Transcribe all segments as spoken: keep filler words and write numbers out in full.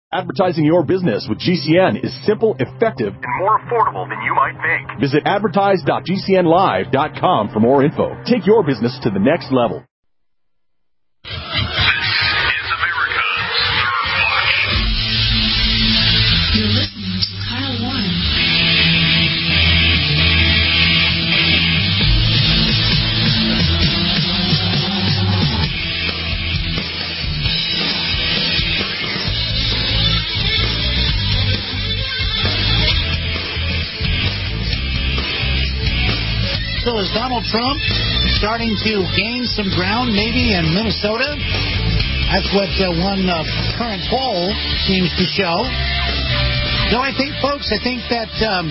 Advertising your business with G C N is simple, effective, and more affordable than you might think. Visit advertise dot g c n live dot com for more info. Take your business to the next level. This is America's Third Watch. You're listening to Kyle Warren. So is Donald Trump starting to gain some ground maybe in Minnesota? That's what uh, one uh, current poll seems to show. No, I think, folks, I think that um,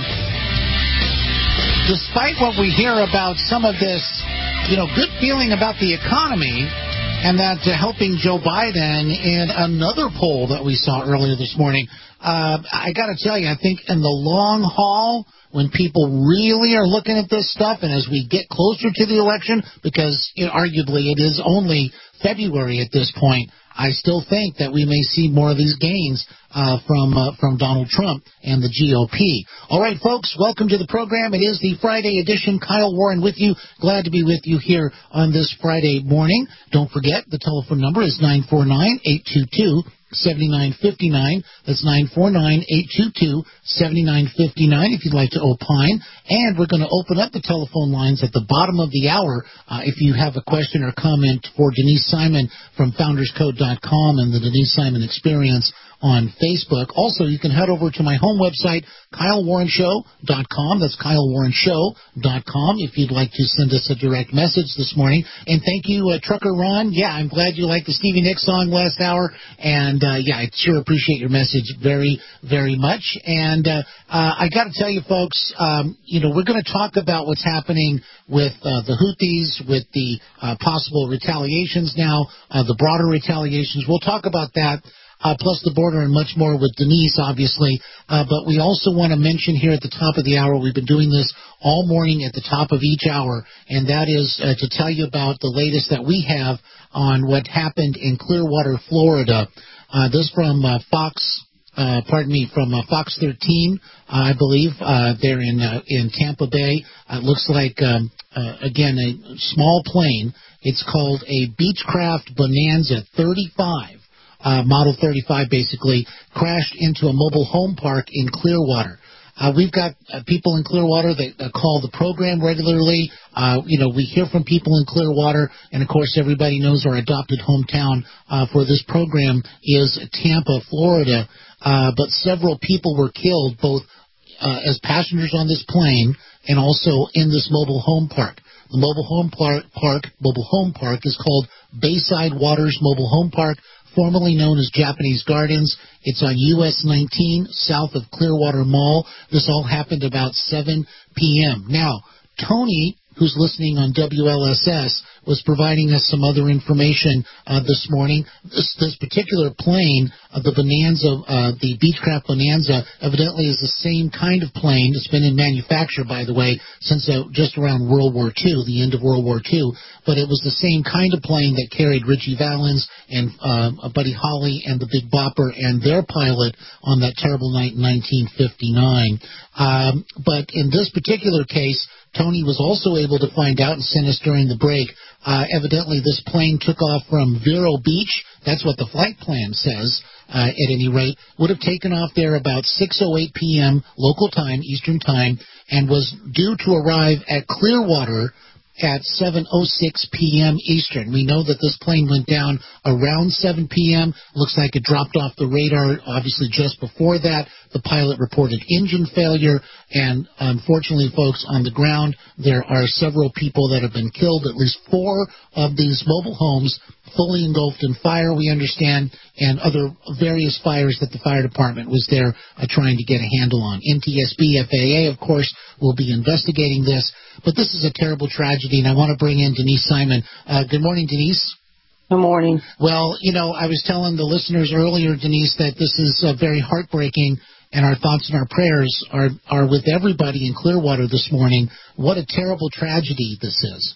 despite what we hear about some of this, you know, good feeling about the economy and that uh, helping Joe Biden in another poll that we saw earlier this morning, uh, I got to tell you, I think in the long haul, when people really are looking at this stuff, and as we get closer to the election, because you know, arguably it is only February at this point, I still think that we may see more of these gains uh, from uh, from Donald Trump and the G O P. All right, folks, welcome to the program. It is the Friday edition. Kyle Warren with you. Glad to be with you here on this Friday morning. Don't forget, the telephone number is nine four nine, eight two two, seven nine five nine. That's nine four nine, eight two two, seven nine five nine if you'd like to opine. And we're going to open up the telephone lines at the bottom of the hour uh, if you have a question or comment for Denise Simon from founders code dot com and the Denise Simon Experience on Facebook. Also, you can head over to my home website, kyle warren show dot com. That's kyle warren show dot com if you'd like to send us a direct message this morning. And thank you, uh, Trucker Ron. Yeah, I'm glad you liked the Stevie Nicks song last hour. And, uh, yeah, I sure appreciate your message very, very much. And uh, uh, I got to tell you, folks, um, you know, we're going to talk about what's happening with uh, the Houthis, with the uh, possible retaliations now, uh, the broader retaliations. We'll talk about that. Uh, plus the border and much more with Denise, obviously. Uh, but we also want to mention here at the top of the hour, we've been doing this all morning at the top of each hour, and that is uh, to tell you about the latest that we have on what happened in Clearwater, Florida. Uh, this from uh, Fox, uh, pardon me, from uh, Fox thirteen, uh, I believe. Uh, they're in uh, in Tampa Bay. Uh, it looks like, um, uh, again, a small plane. It's called a Beechcraft Bonanza thirty-five. Uh, Model thirty-five basically crashed into a mobile home park in Clearwater. Uh, we've got uh, people in Clearwater that uh, call the program regularly. Uh, you know, we hear from people in Clearwater, and of course everybody knows our adopted hometown uh, for this program is Tampa, Florida. Uh, but several people were killed, both uh, as passengers on this plane and also in this mobile home park. The mobile home park, park mobile home park is called Bayside Waters Mobile Home Park, formerly known as Japanese Gardens. It's on U S nineteen, south of Clearwater Mall. This all happened about seven p.m. Now, Tony, who's listening on W L S S, was providing us some other information uh, this morning. This, this particular plane, uh, the Bonanza, uh, the Beechcraft Bonanza, evidently is the same kind of plane. It's been in manufacture, by the way, since uh, just around World War Two, the end of World War Two. But it was the same kind of plane that carried Richie Valens and uh, Buddy Holly and the Big Bopper and their pilot on that terrible night in nineteen fifty-nine. Um, but in this particular case, Tony was also able to find out and send us during the break. Uh, evidently, this plane took off from Vero Beach. That's what the flight plan says, uh, at any rate. Would have taken off there about six oh eight p.m. local time, Eastern time, and was due to arrive at Clearwater at seven oh six p.m. Eastern. We know that this plane went down around seven p.m. Looks like it dropped off the radar, obviously, just before that. The pilot reported engine failure, and unfortunately, folks, on the ground, there are several people that have been killed, at least four of these mobile homes fully engulfed in fire, we understand, and other various fires that the fire department was there uh, trying to get a handle on. N T S B, F A A, of course, will be investigating this, but this is a terrible tragedy, and I want to bring in Denise Simon. Uh, good morning, Denise. Good morning. Well, you know, I was telling the listeners earlier, Denise, that this is uh, very heartbreaking, and our thoughts and our prayers are, are with everybody in Clearwater this morning. What a terrible tragedy this is.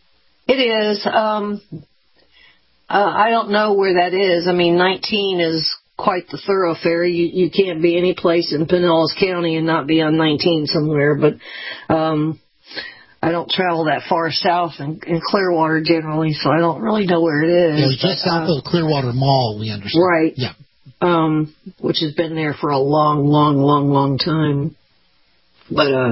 It is. Um, uh, I don't know where that is. I mean, nineteen is quite the thoroughfare. You you can't be any place in Pinellas County and not be on nineteen somewhere. But um, I don't travel that far south in, in Clearwater generally, so I don't really know where it is. Yeah, it's just but, south uh, of the Clearwater Mall, we understand. Right. Yeah. Um, which has been there for a long, long, long, long time. But uh,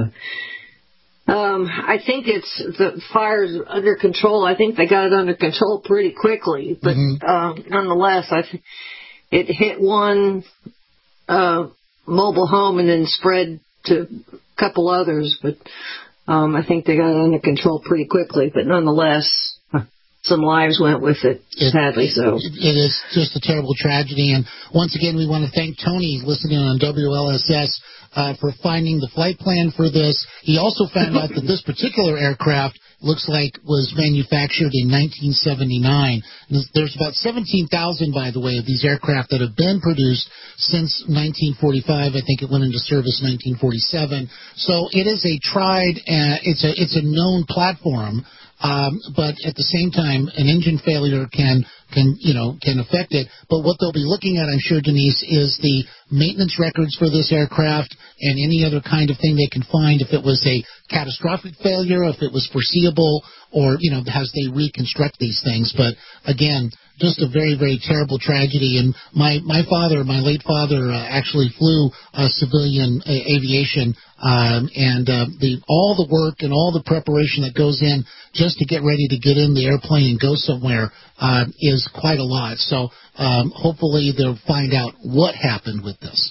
um, I think it's the fire's under control. I think they got it under control pretty quickly. But Mm-hmm. uh, nonetheless, I th- it hit one uh, mobile home and then spread to a couple others. But um, I think they got it under control pretty quickly. But nonetheless, some lives went with it, it sadly so. It, it is just a terrible tragedy. And once again, we want to thank Tony, listening on W L S S, uh, for finding the flight plan for this. He also found out that this particular aircraft looks like was manufactured in nineteen seventy-nine. There's about seventeen thousand, by the way, of these aircraft that have been produced since nineteen forty-five. I think it went into service in nineteen forty-seven. So it is a tried, uh, it's a it's a known platform. Um, but at the same time, an engine failure can, can, you know, can affect it. But what they'll be looking at, I'm sure, Denise, is the maintenance records for this aircraft and any other kind of thing they can find, if it was a catastrophic failure, if it was foreseeable, or, you know, as they reconstruct these things. But again, just a very, very terrible tragedy. And my, my father, my late father, uh, actually flew uh, civilian uh, aviation, um, and uh, the all the work and all the preparation that goes in just to get ready to get in the airplane and go somewhere uh, is quite a lot. So um, hopefully they'll find out what happened with this.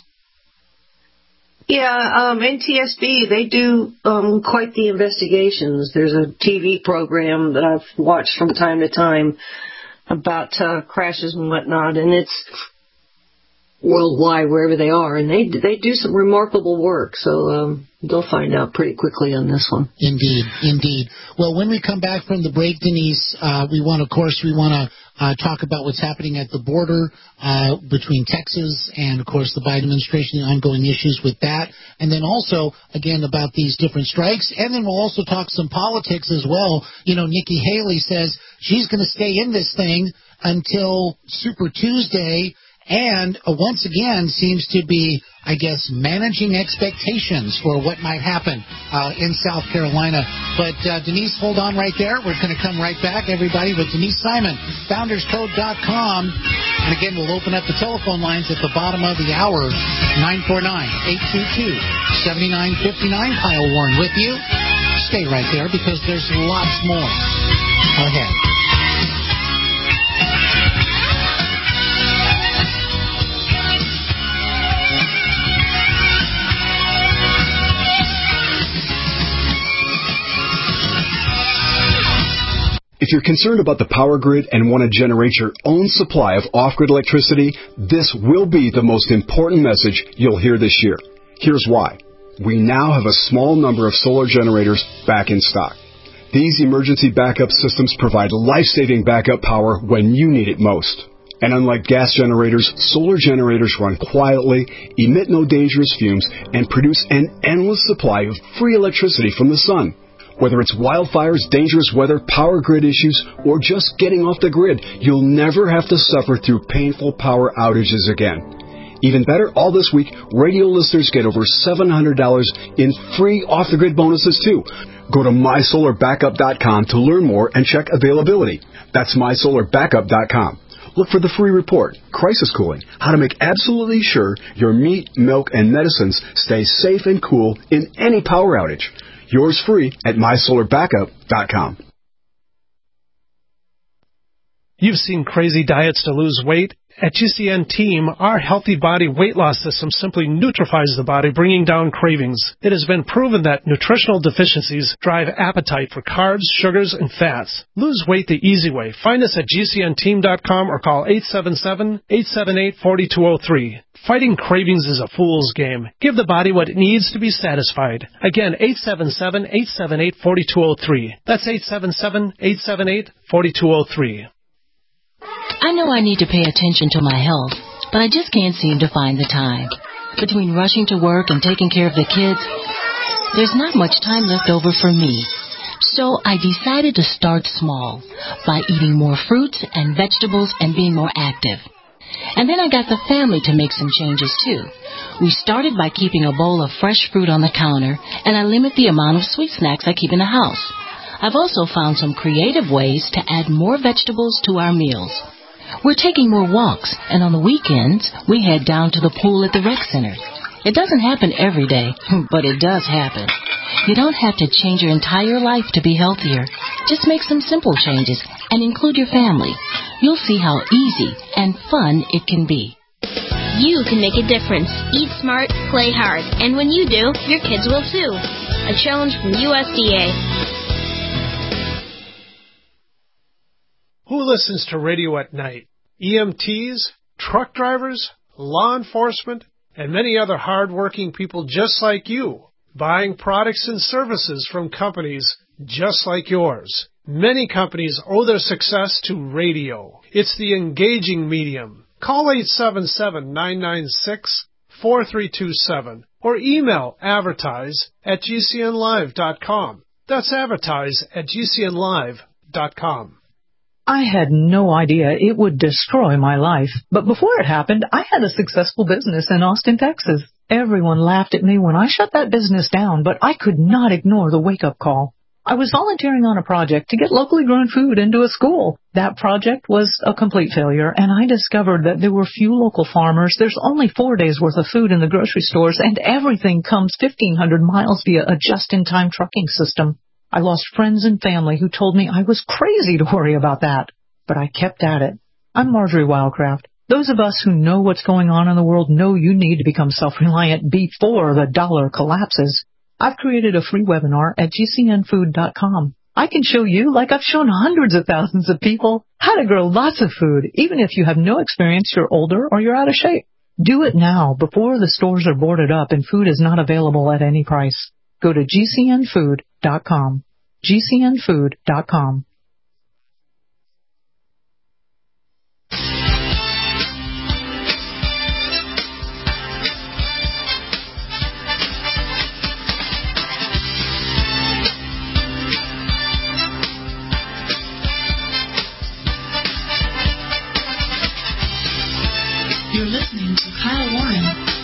Yeah, um, N T S B, they do um, quite the investigations. There's a T V program that I've watched from time to time about uh, crashes and whatnot, and it's worldwide wherever they are, and they they do some remarkable work, so um, they'll find out pretty quickly on this one. Indeed, indeed. Well, when we come back from the break, Denise, uh, we want, of course, we want to uh, talk about what's happening at the border uh, between Texas and, of course, the Biden administration, the ongoing issues with that, and then also, again, about these different strikes, and then we'll also talk some politics as well. You know, Nikki Haley says she's going to stay in this thing until Super Tuesday, and uh, once again seems to be, I guess, managing expectations for what might happen uh, in South Carolina. But uh, Denise, hold on right there. We're going to come right back, everybody, with Denise Simon, founders code dot com. And again, we'll open up the telephone lines at the bottom of the hour, nine four nine, eight two two, seven nine five nine. Kyle Warren with you. Stay right there because there's lots more ahead. If you're concerned about the power grid and want to generate your own supply of off-grid electricity, this will be the most important message you'll hear this year. Here's why. We now have a small number of solar generators back in stock. These emergency backup systems provide life-saving backup power when you need it most. And unlike gas generators, solar generators run quietly, emit no dangerous fumes, and produce an endless supply of free electricity from the sun. Whether it's wildfires, dangerous weather, power grid issues, or just getting off the grid, you'll never have to suffer through painful power outages again. Even better, all this week, radio listeners get over seven hundred dollars in free off-the-grid bonuses, too. Go to my solar backup dot com to learn more and check availability. That's my solar backup dot com. Look for the free report, Crisis Cooling, how to make absolutely sure your meat, milk, and medicines stay safe and cool in any power outage. Yours free at my solar backup dot com. You've seen crazy diets to lose weight. At G C N Team, our Healthy Body weight loss system simply neutralizes the body, bringing down cravings. It has been proven that nutritional deficiencies drive appetite for carbs, sugars, and fats. Lose weight the easy way. Find us at G C N team dot com or call eight seven seven, eight seven eight, four two zero three. Fighting cravings is a fool's game. Give the body what it needs to be satisfied. Again, eight seven seven, eight seven eight, four two zero three. That's eight seven seven, eight seven eight, four two zero three. I know I need to pay attention to my health, but I just can't seem to find the time. Between rushing to work and taking care of the kids, there's not much time left over for me. So I decided to start small by eating more fruits and vegetables and being more active. And then I got the family to make some changes, too. We started by keeping a bowl of fresh fruit on the counter, and I limit the amount of sweet snacks I keep in the house. I've also found some creative ways to add more vegetables to our meals. We're taking more walks, and on the weekends, we head down to the pool at the rec center. It doesn't happen every day, but it does happen. You don't have to change your entire life to be healthier. Just make some simple changes and include your family. You'll see how easy and fun it can be. You can make a difference. Eat smart, play hard. And when you do, your kids will too. A challenge from U S D A. Who listens to radio at night? E M Ts, truck drivers, law enforcement, and many other hard-working people just like you, buying products and services from companies just like yours. Many companies owe their success to radio. It's the engaging medium. Call eight seven seven, nine nine six, four three two seven or email advertise at g c n live dot com. That's advertise at g c n live dot com. I had no idea it would destroy my life, but before it happened, I had a successful business in Austin, Texas. Everyone laughed at me when I shut that business down, but I could not ignore the wake-up call. I was volunteering on a project to get locally grown food into a school. That project was a complete failure, and I discovered that there were few local farmers. There's only four days' worth of food in the grocery stores, and everything comes fifteen hundred miles via a just-in-time trucking system. I lost friends and family who told me I was crazy to worry about that, but I kept at it. I'm Marjorie Wildcraft. Those of us who know what's going on in the world know you need to become self-reliant before the dollar collapses. I've created a free webinar at g c n food dot com. I can show you, like I've shown hundreds of thousands of people, how to grow lots of food, even if you have no experience, you're older, or you're out of shape. Do it now before the stores are boarded up and food is not available at any price. Go to g c n food dot com. g c n food dot com. You're listening to Kyle Warren.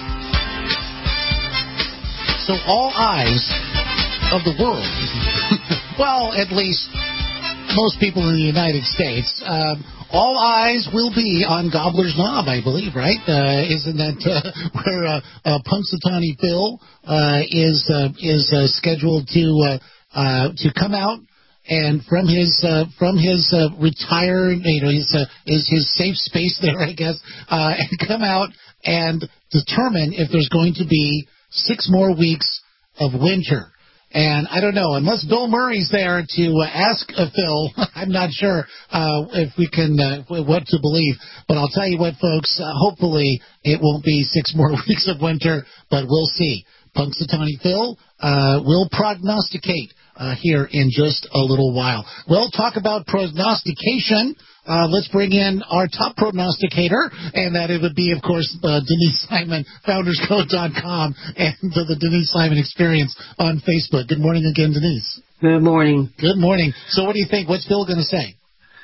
So all eyes of the world, well, at least most people in the United States, um, all eyes will be on Gobbler's Knob, I believe, right? Uh, isn't that uh, where uh, uh, Punxsutawney Phil uh, is uh, is uh, scheduled to uh, uh, to come out? And from his uh, from his uh, retired, you know, his uh, his his safe space there, I guess, uh, and come out and determine if there's going to be six more weeks of winter. And I don't know, unless Bill Murray's there to uh, ask uh, Phil, I'm not sure uh, if we can uh, what to believe. But I'll tell you what, folks. Uh, hopefully, it won't be six more weeks of winter, but we'll see. Punxsutawney Phil uh, will prognosticate Uh, here in just a little while. We'll talk about prognostication. Uh, let's bring in our top prognosticator, and that it would be, of course, uh, Denise Simon, founders code dot com, and uh, the Denise Simon Experience on Facebook. Good morning again, Denise. Good morning. Good morning. So what do you think? What's Phil going to say?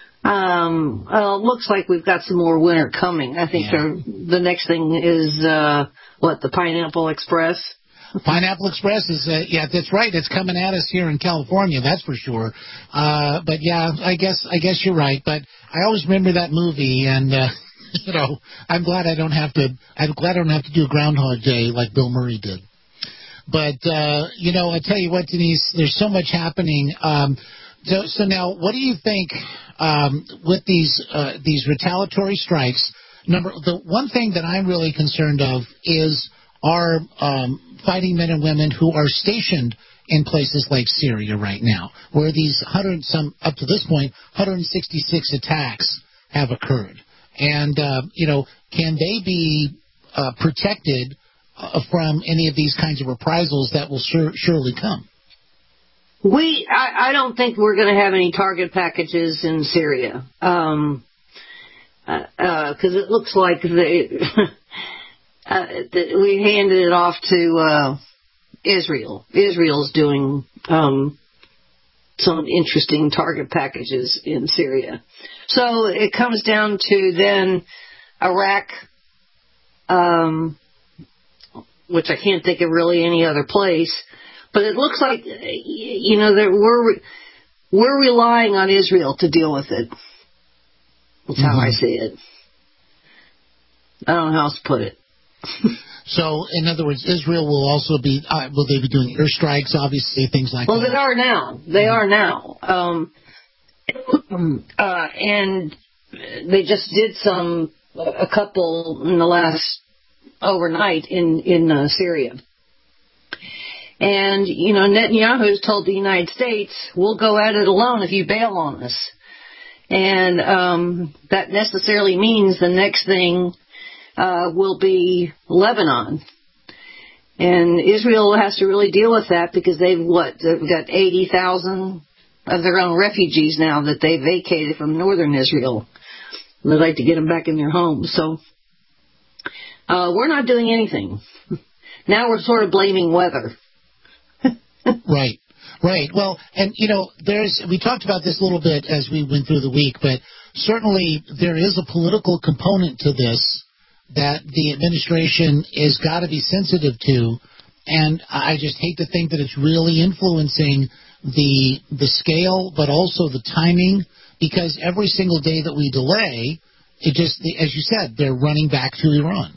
Um, well, it looks like we've got some more winter coming. I think Yeah. the, the next thing is, uh, what, the Pineapple Express? Pineapple Express is, uh, yeah, that's right. It's coming at us here in California, that's for sure. Uh, but yeah, I guess, I guess you're right. But I always remember that movie, and, uh, you know, I'm glad I don't have to, I'm glad I don't have to do Groundhog Day like Bill Murray did. But, uh, you know, I tell you what, Denise, there's so much happening. Um, so, so now, what do you think, um, with these, uh, these retaliatory strikes? Number, the one thing that I'm really concerned of is our, um, fighting men and women who are stationed in places like Syria right now, where these hundred some up to this point, one hundred sixty-six attacks have occurred, and uh, you know, can they be uh, protected uh, from any of these kinds of reprisals that will sur- surely come? We, I, I don't think we're going to have any target packages in Syria, um, uh, uh 'cause it looks like they. Uh, we handed it off to uh, Israel. Israel's doing um, some interesting target packages in Syria. So it comes down to then Iraq, um, which I can't think of really any other place. But it looks like, you know, that we're we're relying on Israel to deal with it. That's how mm-hmm. I see it. I don't know how else to put it. So, in other words, Israel will also be, uh, will they be doing airstrikes, obviously, things like well, that? Well, they are now. They mm-hmm. are now. Um, uh, and they just did some, a couple in the last overnight in, in uh, Syria. And, you know, Netanyahu's told the United States, we'll go at it alone if you bail on us. And um, that necessarily means the next thing uh, will be Lebanon. And Israel has to really deal with that because they've, what, they've got eighty thousand of their own refugees now that they vacated from northern Israel. They'd like to get them back in their homes. So uh, we're not doing anything. Now we're sort of blaming weather. Right, right. Well, and, you know, there's, we talked about this a little bit as we went through the week, but certainly there is a political component to this that the administration has got to be sensitive to, and I just hate to think that it's really influencing the the scale, but also the timing, because every single day that we delay, it just, as you said, they're running back to Iran.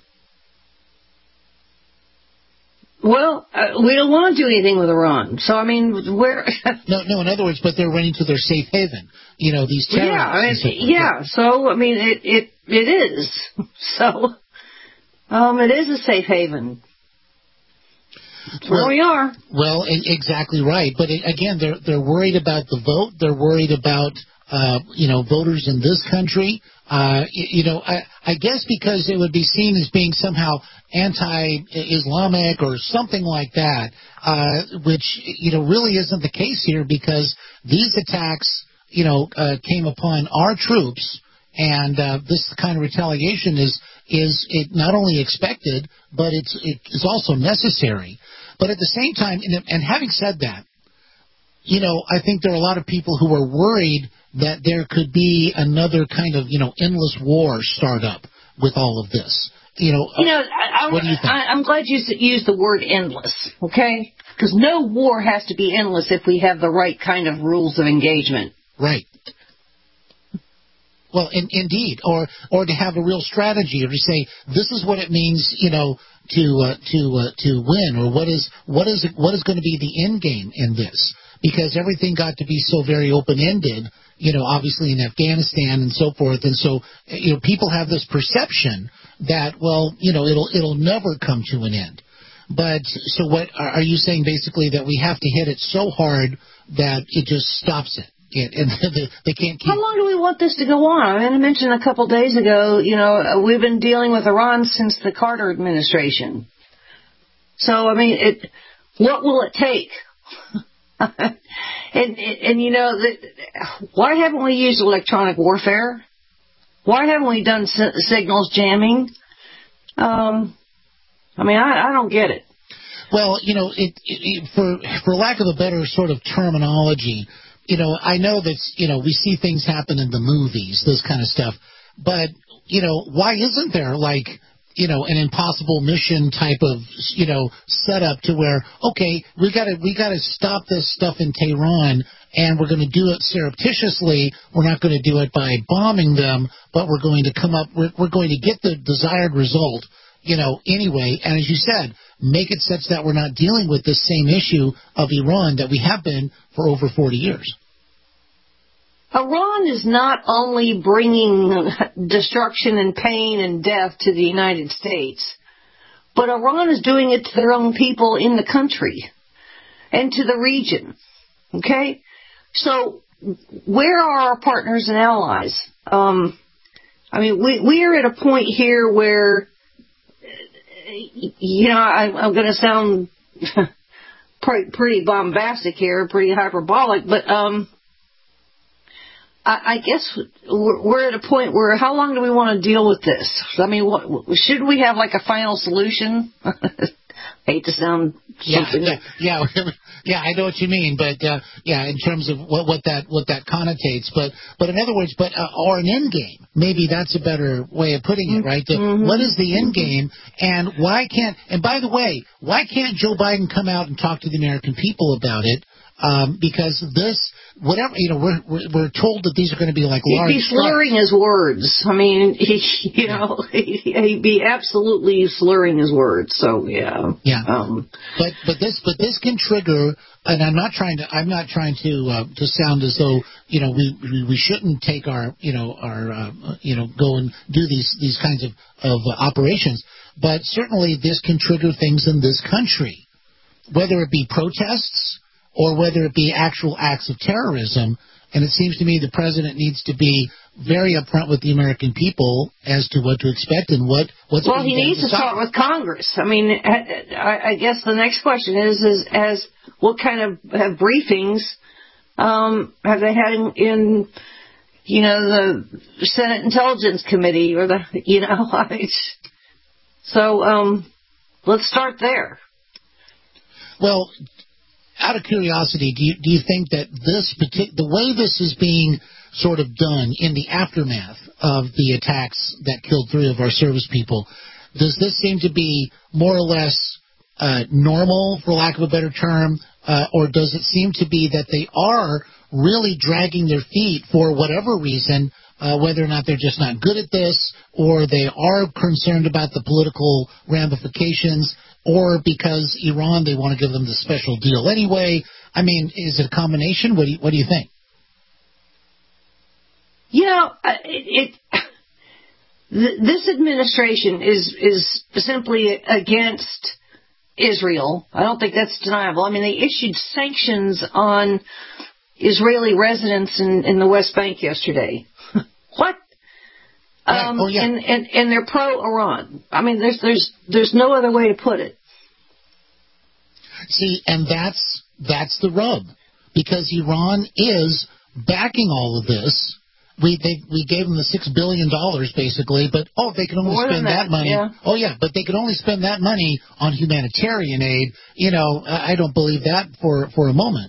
Well, uh, we don't want to do anything with Iran. So, I mean, where... no, no, in other words, but they're running to their safe haven. You know, these terrorists. Yeah, I mean, so yeah, so, I mean, it, it, it is. So, um, it is a safe haven. That's where well, we are. Well, exactly right. But, it, again, they're they're worried about the vote. They're worried about, uh, you know, voters in this country. Uh, you know, I, I guess because it would be seen as being somehow anti-Islamic or something like that, uh, which, you know, really isn't the case here, because these attacks, you know, uh, came upon our troops, and uh, this kind of retaliation is is it not only expected, but it's it is also necessary. But at the same time, and, and having said that, you know, I think there are a lot of people who are worried that there could be another kind of, you know, endless war start up with all of this. You know, you know I, I, what do you think? I, I'm glad you used the word endless, okay? Because no war has to be endless if we have the right kind of rules of engagement. Right. Well, in, indeed, or or to have a real strategy, or to say this is what it means, you know, to uh, to uh, to win, or what is what is what is going to be the end game in this. Because everything got to be so very open-ended, you know, obviously in Afghanistan and so forth. And so, you know, people have this perception that, well, you know, it'll it'll never come to an end. But so what are you saying basically, that we have to hit it so hard that it just stops it? it and they can't keep. How long do we want this to go on? I mean, I mentioned a couple days ago, you know, we've been dealing with Iran since the Carter administration. So, I mean, it. What will it take? and, and, and, you know, the, why haven't we used electronic warfare? Why haven't we done si- signals jamming? Um, I mean, I, I don't get it. Well, you know, it, it, for for lack of a better sort of terminology, you know, I know that, you know, we see things happen in the movies, this kind of stuff. But, you know, why isn't there, like, you know, an impossible mission type of, you know, setup to where, okay, we got to we got to stop this stuff in Tehran, and we're going to do it surreptitiously. We're not going to do it by bombing them, but we're going to come up, we're, we're going to get the desired result, you know, anyway. And as you said, make it such that we're not dealing with this same issue of Iran that we have been for over forty years. Iran is not only bringing destruction and pain and death to the United States, but Iran is doing it to their own people in the country and to the region. Okay? So where are our partners and allies? Um, I mean, we, we are at a point here where, you know, I, I'm going to sound pretty, pretty bombastic here, pretty hyperbolic, but um, I, I guess we're, we're at a point where how long do we want to deal with this? I mean, what, should we have like a final solution? hate to sound yeah, something. Yeah, yeah, yeah, I know what you mean, but uh, yeah, in terms of what, what that what that connotates, but but in other words, but uh, or an end game. Maybe that's a better way of putting it, right? The, mm-hmm. What is the end game, and why can't? And by the way, why can't Joe Biden come out and talk to the American people about it? Um, because this, whatever, you know, we're, we're we're told that these are going to be like large. He'd be slurring his words. I mean, he, you know, he'd be absolutely slurring his words. So yeah, yeah. Um, but but this but this can trigger, and I'm not trying to I'm not trying to uh, to sound as though you know we we, we shouldn't take our you know our uh, you know go and do these these kinds of of uh, operations, but certainly this can trigger things in this country, whether it be protests or whether it be actual acts of terrorism. And it seems to me the president needs to be very upfront with the American people as to what to expect and what what's well, he needs to start with Congress. I mean, I, I guess the next question is, is as what kind of have briefings um, have they had in, in, you know, the Senate Intelligence Committee or the, you know, so um, let's start there. Well, out of curiosity, do you, do you think that this partic- the way this is being sort of done in the aftermath of the attacks that killed three of our service people, does this seem to be more or less uh, normal, for lack of a better term, uh, or does it seem to be that they are really dragging their feet for whatever reason, uh, whether or not they're just not good at this, or they are concerned about the political ramifications, or because Iran, they want to give them the special deal anyway? I mean, is it a combination? What do you, what do you think? You know, it, it, this administration is is simply against Israel. I don't think that's deniable. I mean, they issued sanctions on Israeli residents in, in the West Bank yesterday. What? Right. Um, oh, yeah. and, and, and they're pro-Iran. I mean, there's there's there's no other way to put it. See, and that's that's the rub, because Iran is backing all of this. We they, we gave them the six billion dollars basically, but oh, they can only More spend that, that money. Yeah. Oh yeah, but they can only spend that money on humanitarian aid. You know, I don't believe that for for a moment.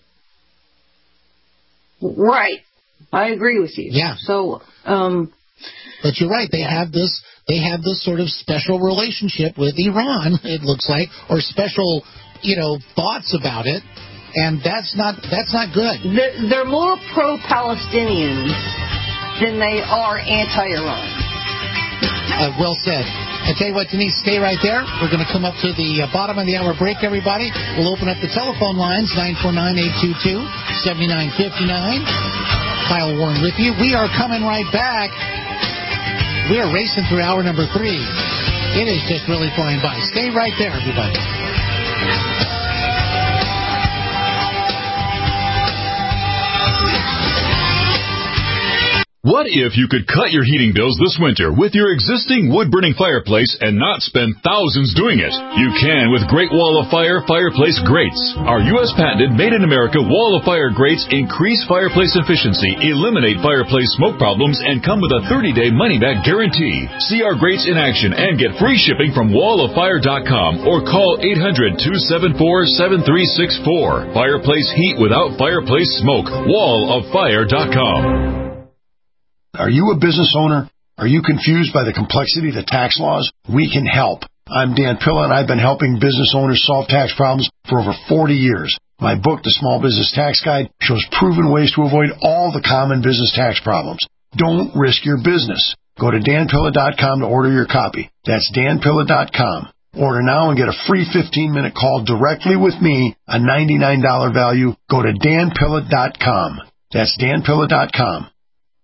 Right, I agree with you. Yeah. So, um, but you're right. They have this. They have this sort of special relationship with Iran. It looks like, or special, you know, thoughts about it, and that's not that's not good. They're, they're more pro-Palestinian than they are anti-Iran. Uh, well said. I tell you what, Denise, stay right there. We're going to come up to the uh, bottom of the hour break, everybody. We'll open up the telephone lines, nine four nine, eight two two, seven nine five nine. Kyle Warren with you. We are coming right back. We are racing through hour number three. It is just really flying by. Stay right there, everybody. What if you could cut your heating bills this winter with your existing wood-burning fireplace and not spend thousands doing it? You can with Great Wall of Fire Fireplace Grates. Our U S patented made-in-America Wall of Fire grates increase fireplace efficiency, eliminate fireplace smoke problems, and come with a thirty-day money-back guarantee. See our grates in action and get free shipping from wall of fire dot com or call eight hundred, two seven four, seven three six four. Fireplace heat without fireplace smoke. wall of fire dot com. Are you a business owner? Are you confused by the complexity of the tax laws? We can help. I'm Dan Pilla, and I've been helping business owners solve tax problems for over forty years. My book, The Small Business Tax Guide, shows proven ways to avoid all the common business tax problems. Don't risk your business. Go to dan pilla dot com to order your copy. That's dan pilla dot com. Order now and get a free fifteen-minute call directly with me, a ninety-nine dollars value. Go to dan pilla dot com. That's dan pilla dot com.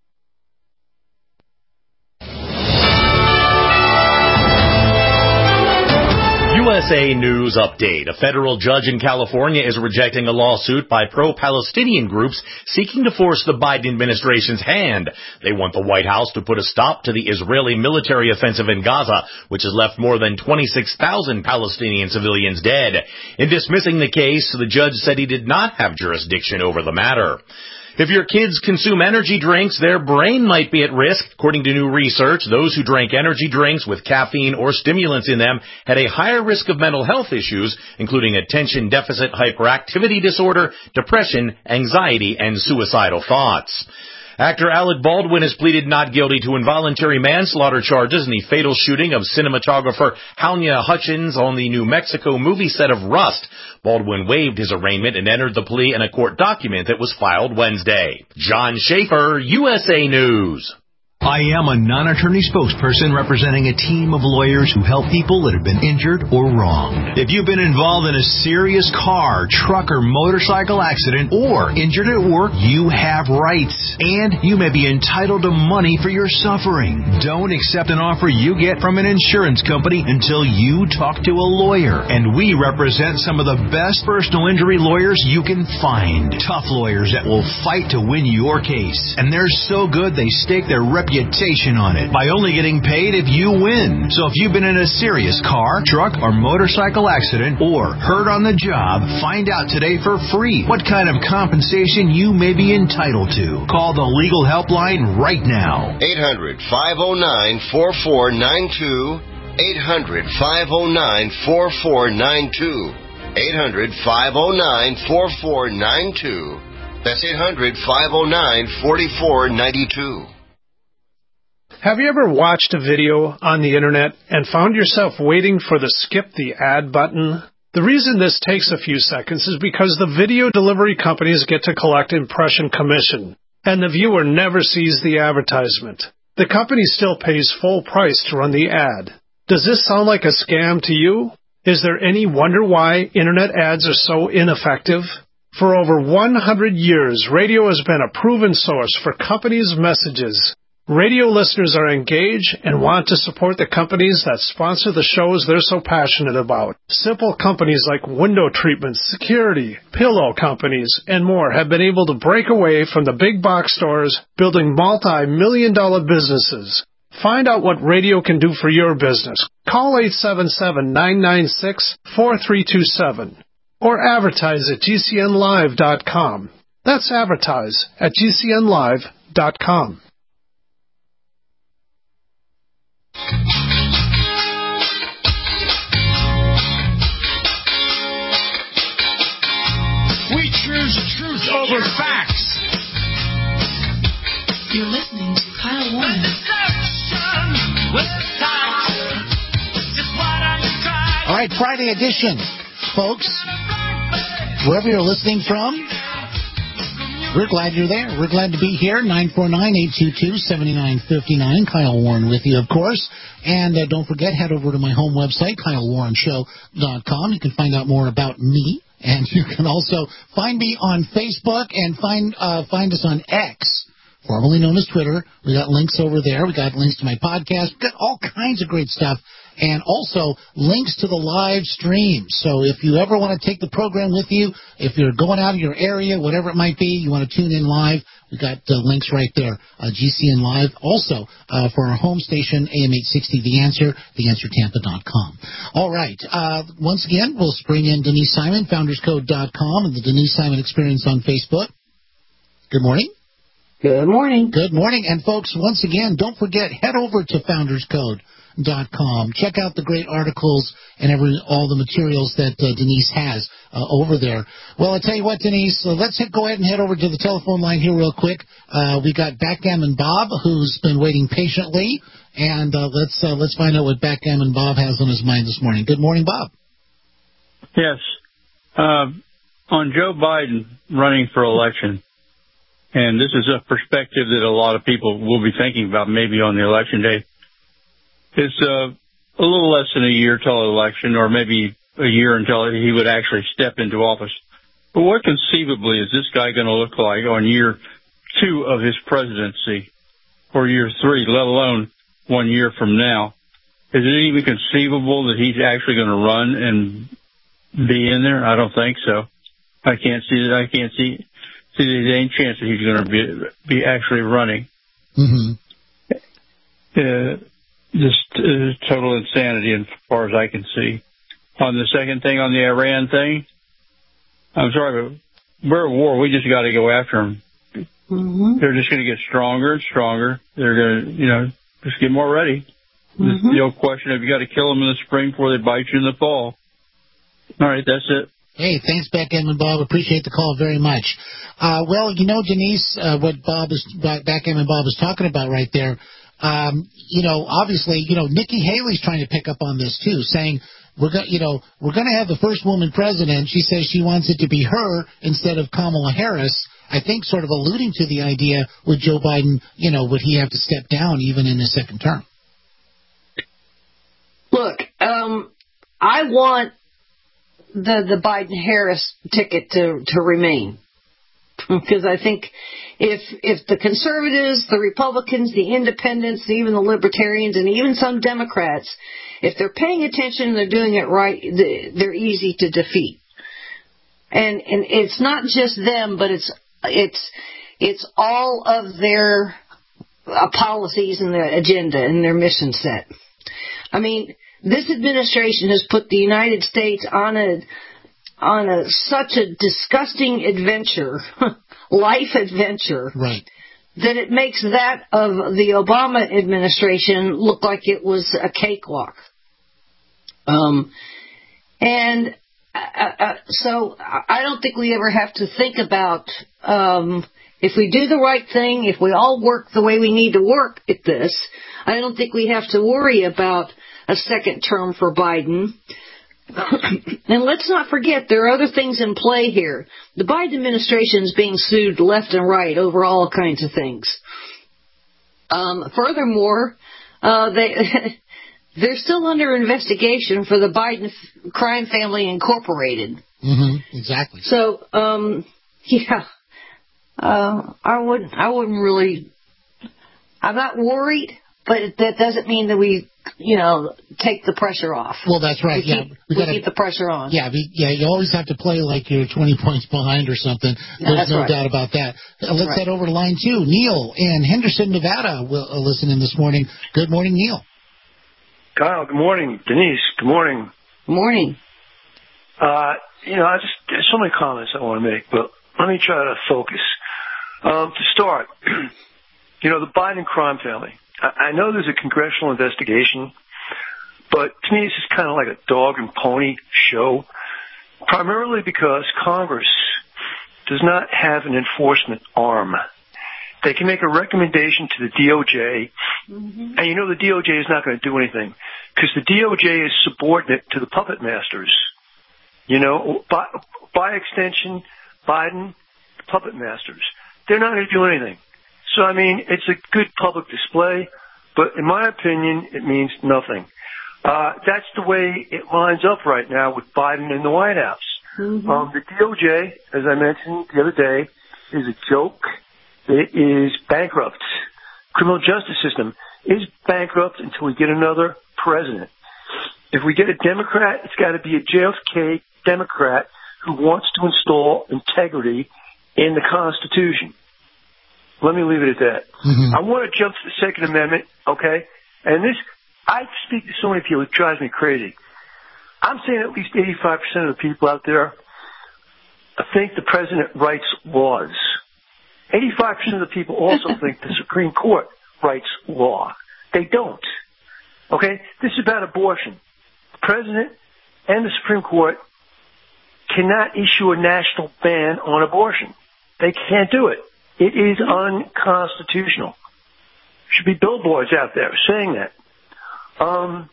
U S A News Update. A federal judge in California is rejecting a lawsuit by pro-Palestinian groups seeking to force the Biden administration's hand. They want the White House to put a stop to the Israeli military offensive in Gaza, which has left more than twenty-six thousand Palestinian civilians dead. In dismissing the case, the judge said he did not have jurisdiction over the matter. If your kids consume energy drinks, their brain might be at risk. According to new research, those who drank energy drinks with caffeine or stimulants in them had a higher risk of mental health issues, including attention deficit hyperactivity disorder, depression, anxiety, and suicidal thoughts. Actor Alec Baldwin has pleaded not guilty to involuntary manslaughter charges in the fatal shooting of cinematographer Halyna Hutchins on the New Mexico movie set of Rust. Baldwin waived his arraignment and entered the plea in a court document that was filed Wednesday. John Schaefer, U S A News. I am a non-attorney spokesperson representing a team of lawyers who help people that have been injured or wronged. If you've been involved in a serious car, truck, or motorcycle accident or injured at work, you have rights, and you may be entitled to money for your suffering. Don't accept an offer you get from an insurance company until you talk to a lawyer, and we represent some of the best personal injury lawyers you can find. Tough lawyers that will fight to win your case, and they're so good they stake their reputation reputation on it by only getting paid if you win. So if you've been in a serious car, truck, or motorcycle accident or hurt on the job, find out today for free what kind of compensation you may be entitled to. Call the legal helpline right now. eight hundred, five oh nine, four four nine two. eight hundred, five oh nine, four four nine two. eight hundred, five oh nine, four four nine two. That's eight hundred, five oh nine, four four nine two. Have you ever watched a video on the internet and found yourself waiting for the skip the ad button? The reason this takes a few seconds is because the video delivery companies get to collect impression commission, and the viewer never sees the advertisement. The company still pays full price to run the ad. Does this sound like a scam to you? Is there any wonder why internet ads are so ineffective? For over one hundred years, radio has been a proven source for companies' messages. Radio listeners are engaged and want to support the companies that sponsor the shows they're so passionate about. Simple companies like window treatments, security, pillow companies, and more have been able to break away from the big box stores, building multi-million dollar businesses. Find out what radio can do for your business. Call eight seven seven, nine nine six, four three two seven or advertise at G C N live dot com. That's advertise at G C N live dot com. We choose truth over facts. You're listening to Kyle Warren. All right, Friday edition, folks. Wherever you're listening from, we're glad you're there. We're glad to be here. nine four nine, eight two two, seven nine five nine. Kyle Warren with you, of course. And uh, don't forget, head over to my home website, Kyle Warren Show dot com. You can find out more about me. And you can also find me on Facebook and find uh, find us on X, formerly known as Twitter. We got links over there. We got links to my podcast. We got all kinds of great stuff. And also links to the live stream. So if you ever want to take the program with you, if you're going out of your area, whatever it might be, you want to tune in live, we got uh, links right there, uh, G C N Live. Also, uh, for our home station, A M eight sixty, The Answer, the answer tampa dot com. All right. Uh, once again, we'll bring in Denise Simon, founders code dot com, and the Denise Simon Experience on Facebook. Good morning. Good morning. Good morning. And, folks, once again, don't forget, head over to founders code dot com. Check out the great articles and every all the materials that uh, Denise has uh, over there. Well, I tell you what, Denise, uh, let's hit, go ahead and head over to the telephone line here real quick. Uh, we got Backgammon Bob, who's been waiting patiently, and uh, let's uh, let's find out what Backgammon Bob has on his mind this morning. Good morning, Bob. Yes. Uh, on Joe Biden running for election, and this is a perspective that a lot of people will be thinking about maybe on the election day. It's uh, a little less than a year till election, or maybe a year until he would actually step into office. But what conceivably is this guy going to look like on year two of his presidency, or year three, let alone one year from now? Is it even conceivable that he's actually going to run and be in there? I don't think so. I can't see that. I can't see see there's any chance that he's going to be be actually running. Mm-hmm. Uh, Just uh, total insanity as far as I can see. On the second thing, on the Iran thing, I'm sorry, but we're at war. We just got to go after them. Mm-hmm. They're just going to get stronger and stronger. They're going to, you know, just get more ready. Mm-hmm. This, the old question of you got to kill them in the spring before they bite you in the fall. All right, that's it. Hey, thanks, Backgammon Bob. Appreciate the call very much. Uh, well, you know, Denise, uh, what Bob is, Backgammon Bob is talking about right there, um, you know, obviously, you know, Nikki Haley's trying to pick up on this, too, saying, we're going, you know, we're going to have the first woman president. She says she wants it to be her instead of Kamala Harris. I think sort of alluding to the idea with Joe Biden, you know, would he have to step down even in his second term? Look, um, I want the the Biden-Harris ticket to, to remain. Because I think if if the conservatives, the Republicans, the independents, even the libertarians, and even some Democrats, if they're paying attention and they're doing it right, they're easy to defeat. And and it's not just them, but it's it's it's all of their uh, policies and their agenda and their mission set. I mean, this administration has put the United States on a on a such a disgusting adventure, life adventure, right, that it makes that of the Obama administration look like it was a cakewalk. Um, and uh, uh, so I don't think we ever have to think about um, if we do the right thing, if we all work the way we need to work at this, I don't think we have to worry about a second term for Biden. And let's not forget, there are other things in play here. The Biden administration is being sued left and right over all kinds of things. Um, furthermore, uh, they, they're still under investigation for the Biden crime family incorporated. Mm-hmm, exactly. So, um, yeah, uh, I wouldn't, I wouldn't really, I'm not worried, but that doesn't mean that we, you know, take the pressure off. Well, that's right. We yeah, keep, we, we gotta, keep the pressure on. Yeah, we, yeah. You always have to play like you're twenty points behind or something. Yeah, There's no right. doubt about that. Uh, let's right. head over to line two. Neil in Henderson, Nevada, will uh, listen in this morning. Good morning, Neil. Kyle, good morning. Denise, good morning. Good morning. Uh, you know, I just there's so many comments I want to make, but let me try to focus. Um, to start, you know, the Biden crime family. I know there's a congressional investigation, but to me, this is kind of like a dog and pony show, primarily because Congress does not have an enforcement arm. They can make a recommendation to the D O J, mm-hmm. and you know the D O J is not going to do anything because the D O J is subordinate to the puppet masters. You know, by, by extension, Biden, the puppet masters, they're not going to do anything. So, I mean, it's a good public display, but in my opinion, it means nothing. Uh, that's the way it lines up right now with Biden in the White House. Mm-hmm. Um, the D O J, as I mentioned the other day, is a joke. It is bankrupt. Criminal justice system is bankrupt until we get another president. If we get a Democrat, it's got to be a J F K Democrat who wants to install integrity in the Constitution. Let me leave it at that. Mm-hmm. I want to jump to the Second Amendment, okay? And this, I speak to so many people, it drives me crazy. I'm saying at least eighty-five percent of the people out there think the president writes laws. eighty-five percent of the people also think the Supreme Court writes law. They don't. Okay? This is about abortion. The president and the Supreme Court cannot issue a national ban on abortion. They can't do it. It is unconstitutional. Should be billboards out there saying that. Um,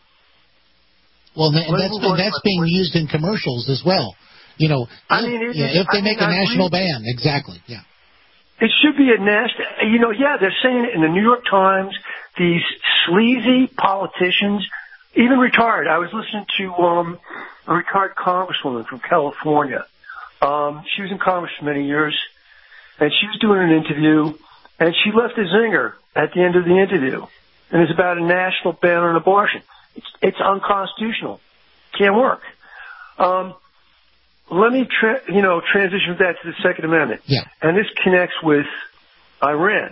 well, and that's and that's being used in commercials as well. You know, I if, mean, it, yeah, if they I make mean, a national agree. ban, exactly. Yeah. It should be a national. You know, yeah, they're saying it in the New York Times. These sleazy politicians, even retired. I was listening to um, a retired congresswoman from California. Um, she was in Congress for many years. And she was doing an interview, and she left a zinger at the end of the interview. And it's about a national ban on abortion. It's, it's unconstitutional. Can't work. Um, let me, tra- you know, transition that to the Second Amendment. Yeah. And this connects with Iran.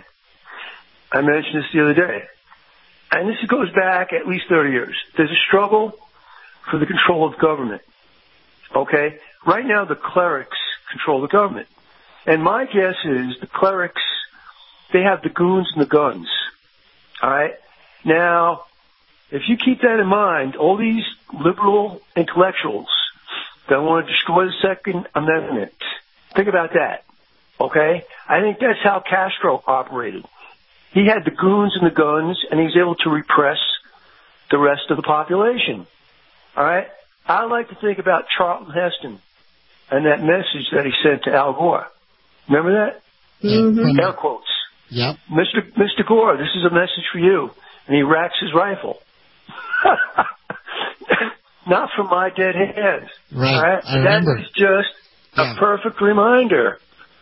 I mentioned this the other day. And this goes back at least thirty years. There's a struggle for the control of government. Okay? Right now, the clerics control the government. And my guess is the clerics they have the goons and the guns. All right? Now, if you keep that in mind, all these liberal intellectuals that want to destroy the Second Amendment, think about that, okay? I think that's how Castro operated. He had the goons and the guns, and he was able to repress the rest of the population, all right? I like to think about Charlton Heston and that message that he sent to Al Gore. Remember that? Mm-hmm. Air quotes. Yep. Mister Mister Gore, this is a message for you. And he racks his rifle. Not from my dead hands. Right. All right? I remember. That is just Yeah. a perfect reminder.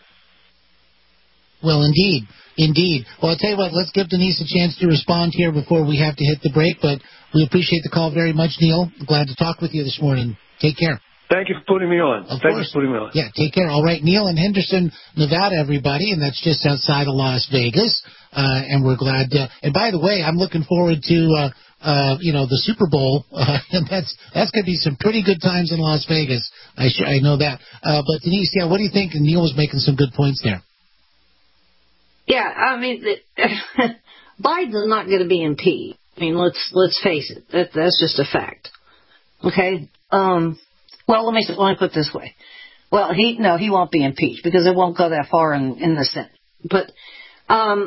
Well, indeed. Indeed. Well, I'll tell you what, let's give Denise a chance to respond here before we have to hit the break, but we appreciate the call very much, Neil. Glad to talk with you this morning. Take care. Thank you for putting me on. Of Thank course. you for putting me on. Yeah, take care. All right, Neil in Henderson, Nevada, everybody, and that's just outside of Las Vegas. Uh, and we're glad. Uh, and by the way, I'm looking forward to, uh, uh, you know, the Super Bowl, uh, and that's that's going to be some pretty good times in Las Vegas. I sh- I know that. Uh, but Denise, yeah, what do you think? And Neil was making some good points there. Yeah, I mean, Biden's not going to be impeached. I mean, let's let's face it. That, that's just a fact. Okay. Um. Well, let me let me put it this way. Well, he no, he won't be impeached because it won't go that far in, in the Senate. But um,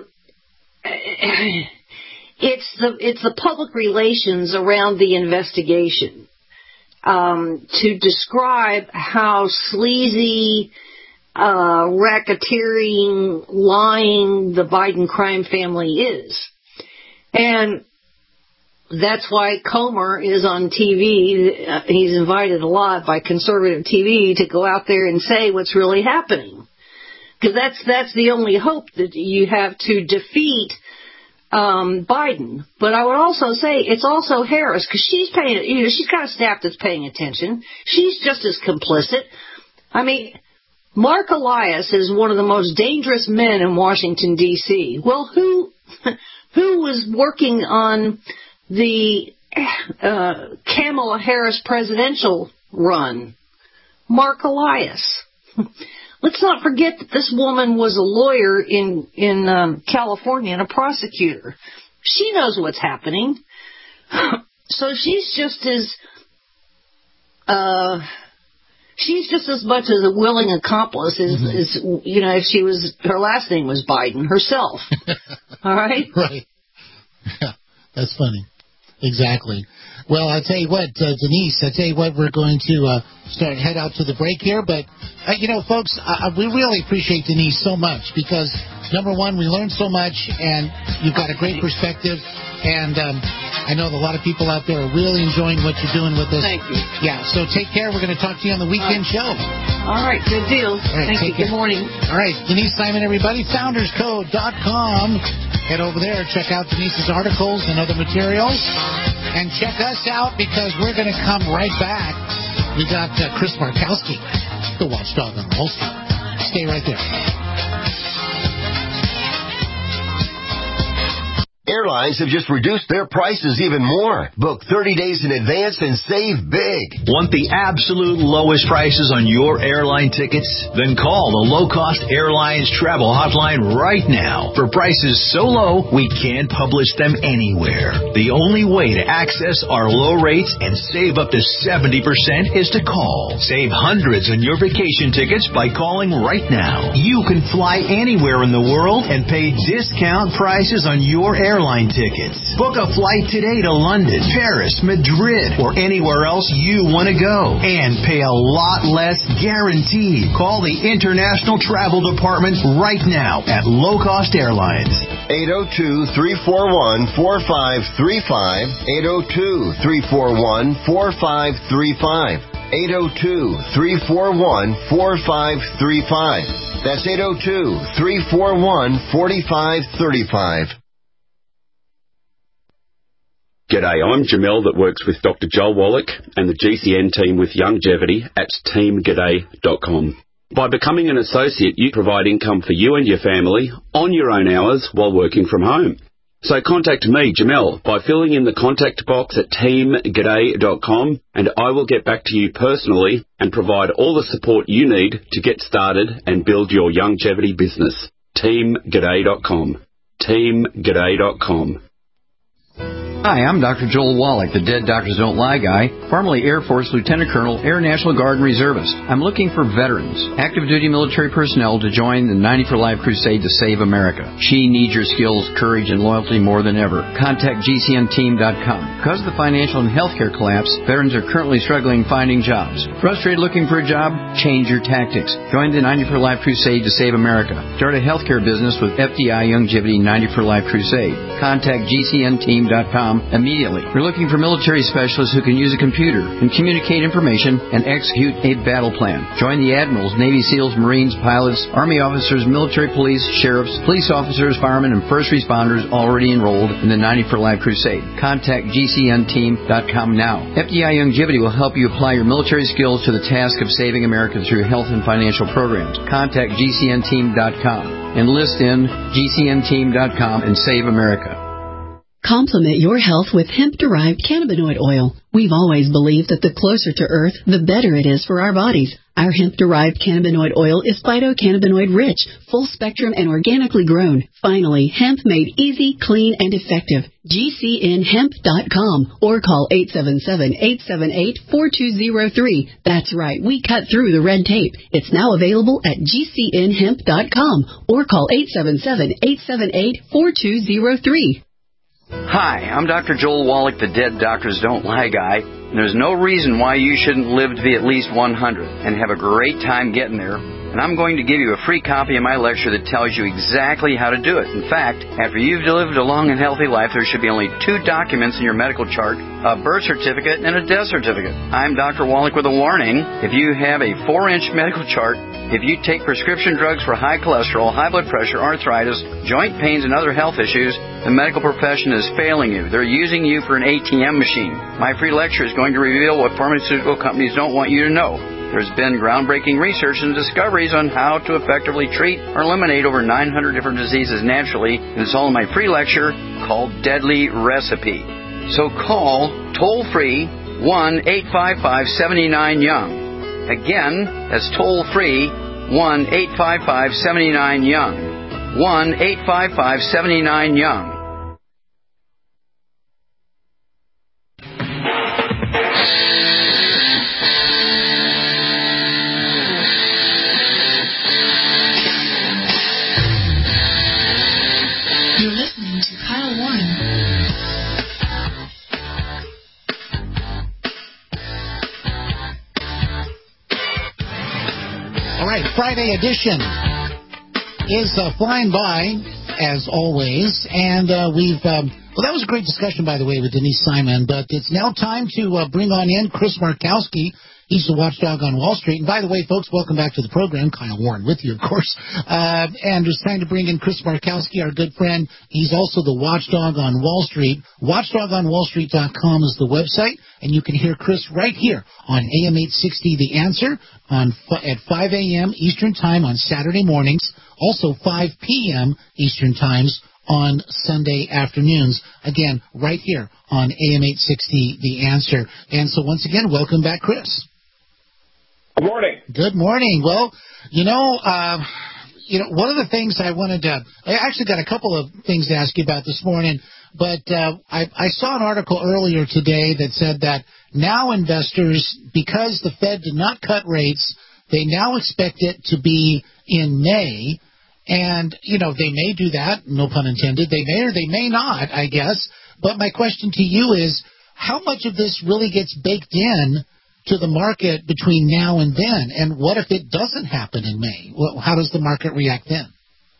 it's the it's the public relations around the investigation um, to describe how sleazy, uh, racketeering, lying the Biden crime family is, and that's why Comer is on T V. Uh, he's invited a lot by conservative T V to go out there and say what's really happening. Because that's, that's the only hope that you have to defeat um, Biden. But I would also say it's also Harris, because she's paying, you know, she's got a staff that's paying attention. She's just as complicit. I mean, Mark Elias is one of the most dangerous men in Washington, D C Well, who, who was working on the uh, Kamala Harris presidential run? Mark Elias. Let's not forget that this woman was a lawyer in in um, California and a prosecutor. She knows what's happening. So she's just as uh, she's just as much as a willing accomplice as, mm-hmm. as you know, if she was, her last name was Biden herself. All right? Right. Yeah, that's funny. Exactly. Well, I'll tell you what, uh, Denise, I'll tell you what, we're going to uh, start head out to the break here. But, uh, you know, folks, uh, we really appreciate Denise so much because, number one, we learned so much, and you've got a great perspective. And um, I know that a lot of people out there are really enjoying what you're doing with us. Thank you. Yeah, so take care. We're going to talk to you on the weekend uh, show. All right, good deal. All right, Thank you. Care. Good morning. All right, Denise Simon, everybody, founders code dot com. Head over there, check out Denise's articles and other materials. And check us out because we're going to come right back. We got uh, Chris Markowski, the watchdog on Wall Street. Stay right there. Airlines have just reduced their prices even more. Book thirty days in advance and save big. Want the absolute lowest prices on your airline tickets? Then call the Low Cost Airlines Travel Hotline right now. For prices so low, we can't publish them anywhere. The only way to access our low rates and save up to seventy percent is to call. Save hundreds on your vacation tickets by calling right now. You can fly anywhere in the world and pay discount prices on your airline Airline tickets. Book a flight today to London, Paris, Madrid, or anywhere else you want to go. And pay a lot less guaranteed. Call the International Travel Department right now at Low Cost Airlines. eight oh two, three four one, four five three five. eight oh two, three four one, four five three five. eight oh two, three four one, four five three five. That's eight oh two, three four one, four five three five. G'day, I'm Jamel that works with Doctor Joel Wallach and the G C N team with Longevity at team g'day dot com. By becoming an associate, you provide income for you and your family on your own hours while working from home. So contact me, Jamel, by filling in the contact box at team g'day dot com and I will get back to you personally and provide all the support you need to get started and build your longevity business. team g'day dot com. team g'day dot com. Hi, I'm Doctor Joel Wallach, the Dead Doctors Don't Lie guy, formerly Air Force Lieutenant Colonel, Air National Guard and Reservist. I'm looking for veterans, active duty military personnel to join the ninety for Life crusade to save America. She needs your skills, courage, and loyalty more than ever. Contact G C N team dot com. Because of the financial and healthcare collapse, veterans are currently struggling finding jobs. Frustrated looking for a job? Change your tactics. Join the ninety for Life crusade to save America. Start a healthcare business with F D I Longevity ninety for Life crusade. Contact G C N team dot com immediately. We're looking for military specialists who can use a computer and communicate information and execute a battle plan. Join the admirals, Navy SEALs, Marines, pilots, Army officers, military police, sheriffs, police officers, firemen, and first responders already enrolled in the ninety for Life crusade. Contact G C N team dot com now. F D I Longevity will help you apply your military skills to the task of saving America through health and financial programs. Contact G C N team dot com. Enlist in G C N team dot com and save America. Complement your health with hemp-derived cannabinoid oil. We've always believed that the closer to Earth, the better it is for our bodies. Our hemp-derived cannabinoid oil is phytocannabinoid rich, full spectrum, and organically grown. Finally, hemp made easy, clean, and effective. G C N hemp dot com or call eight seven seven, eight seven eight, four two zero three. That's right, we cut through the red tape. It's now available at G C N hemp dot com or call eight seven seven, eight seven eight, four two zero three. Hi, I'm Doctor Joel Wallach, the Dead Doctors Don't Lie guy. And there's no reason why you shouldn't live to be at least one hundred and have a great time getting there. And I'm going to give you a free copy of my lecture that tells you exactly how to do it. In fact, after you've lived a long and healthy life, there should be only two documents in your medical chart, a birth certificate and a death certificate. I'm Doctor Wallach with a warning. If you have a four-inch medical chart, if you take prescription drugs for high cholesterol, high blood pressure, arthritis, joint pains, and other health issues, the medical profession is failing you. They're using you for an A T M machine. My free lecture is going to reveal what pharmaceutical companies don't want you to know. There's been groundbreaking research and discoveries on how to effectively treat or eliminate over nine hundred different diseases naturally, and it's all in my free lecture called Deadly Recipe. So call toll-free one eight five five, seven nine, young. Again, that's toll-free one eight five five, seven nine, young. one eight five five, seven nine, young. You're listening to Kyle Warren. All right, Friday edition is uh, flying by, as always, and uh, we've, um, well, that was a great discussion, by the way, with Denise Simon, but it's now time to uh, bring on in Chris Markowski. He's the watchdog on Wall Street. And by the way, folks, welcome back to the program. Kyle Warren with you, of course. Uh, and it's time to bring in Chris Markowski, our good friend. He's also the watchdog on Wall Street. watchdog on wall street dot com is the website, and you can hear Chris right here on A M eight sixty The Answer on at five a.m. Eastern Time on Saturday mornings, also five p.m. Eastern Times on Sunday afternoons. Again, right here on A M eight sixty The Answer. And so once again, welcome back, Chris. Good morning. Good morning. Well, you know, uh, you know, one of the things I wanted to, I actually got a couple of things to ask you about this morning, but uh, I, I saw an article earlier today that said that now investors, because the Fed did not cut rates, they now expect it to be in May, and, you know, they may do that, no pun intended, they may or they may not, I guess, but my question to you is, how much of this really gets baked in to the market between now and then, and what if it doesn't happen in May? Well, how does the market react then?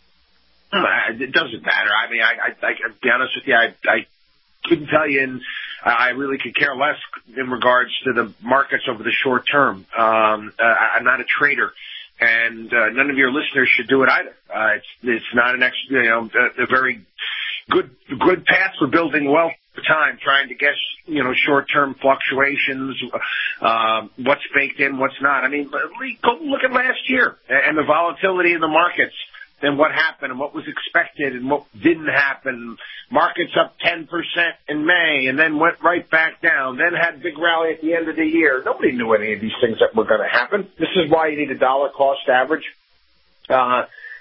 It doesn't matter. I mean, I, I, I to be honest with you, I, I couldn't tell you, and I really could care less in regards to the markets over the short term. Um, uh, I'm not a trader, and uh, none of your listeners should do it either. Uh, it's it's not an ex, you know, a, a very good good path for building wealth. Time trying to guess, you know, short-term fluctuations, uh, what's baked in, what's not. I mean, go look at last year and the volatility in the markets and what happened and what was expected and what didn't happen. Markets up ten percent in May and then went right back down, then had a big rally at the end of the year. Nobody knew any of these things that were going to happen. This is why you need a dollar cost average. Uh,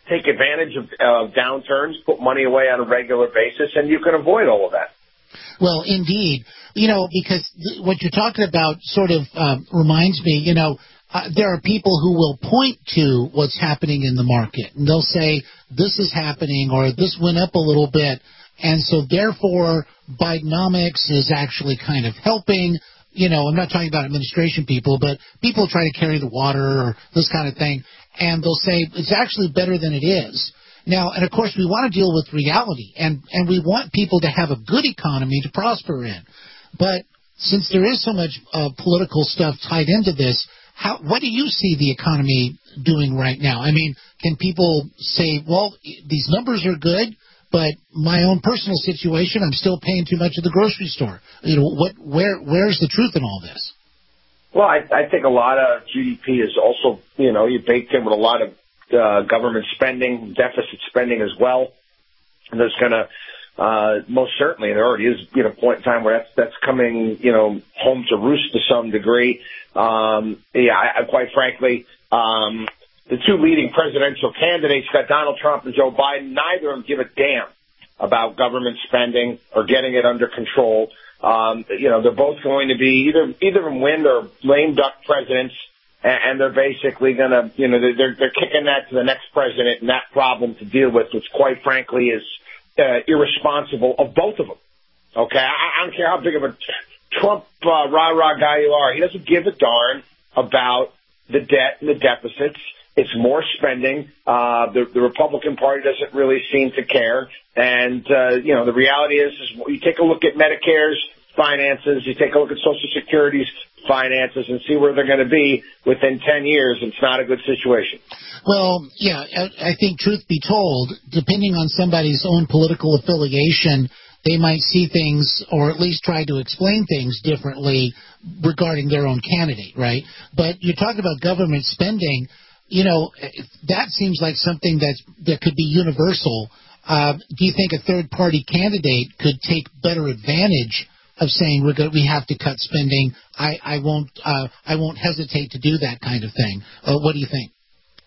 take advantage of uh, downturns, put money away on a regular basis, and you can avoid all of that. Well, indeed. You know, because th- what you're talking about sort of uh, reminds me, you know, uh, there are people who will point to what's happening in the market, and they'll say, this is happening, or this went up a little bit, and so therefore Bidenomics is actually kind of helping. You know, I'm not talking about administration people, but people try to carry the water or this kind of thing, and they'll say it's actually better than it is. Now, and of course, we want to deal with reality, and, and we want people to have a good economy to prosper in. But since there is so much uh, political stuff tied into this, how, what do you see the economy doing right now? I mean, can people say, well, these numbers are good, but my own personal situation, I'm still paying too much at the grocery store. You know, what, where, where's the truth in all this? Well, I, I think a lot of G D P is also, you know, you baked in with a lot of uh, government spending, deficit spending as well. And there's going to, uh, most certainly, there already is, you know, a point in time where that's, that's coming, you know, home to roost to some degree. Um, yeah, I, I, quite frankly, um, the two leading presidential candidates, got Donald Trump and Joe Biden, neither of them give a damn about government spending or getting it under control. Um, you know, they're both going to be either either of them win or lame duck presidents, and, and they're basically going to, you know, they're they're kicking that to the next president and that problem to deal with, which quite frankly is uh, irresponsible of both of them. Okay, I, I don't care how big of a Trump uh, rah-rah guy you are, he doesn't give a darn about the debt and the deficits. It's more spending. Uh, the, the Republican Party doesn't really seem to care. And, uh, you know, the reality is, is you take a look at Medicare's finances, you take a look at Social Security's finances and see where they're going to be within ten years. It's not a good situation. Well, yeah, I, I think truth be told, depending on somebody's own political affiliation, they might see things or at least try to explain things differently regarding their own candidate, right? But you're talking about government spending. You know, that seems like something that that could be universal. Uh, do you think a third-party candidate could take better advantage of saying we're going, we have to cut spending? I, I won't uh, I won't hesitate to do that kind of thing. Uh, what do you think?